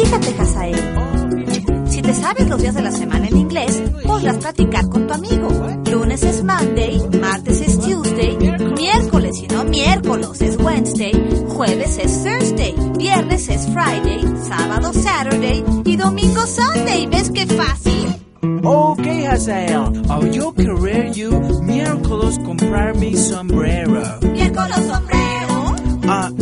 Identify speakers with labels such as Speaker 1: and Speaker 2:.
Speaker 1: Fíjate, Hazael, si te sabes los días de la semana en inglés, podrás platicar con tu amigo. Lunes es Monday, martes es Tuesday, miércoles y no miércoles es Wednesday, jueves es Thursday, viernes es Friday, sábado Saturday y domingo Sunday. ¿Ves qué fácil?
Speaker 2: Okay, Hazael, yo querer you miércoles comprar mi sombrero.
Speaker 1: ¿Miércoles sombrero?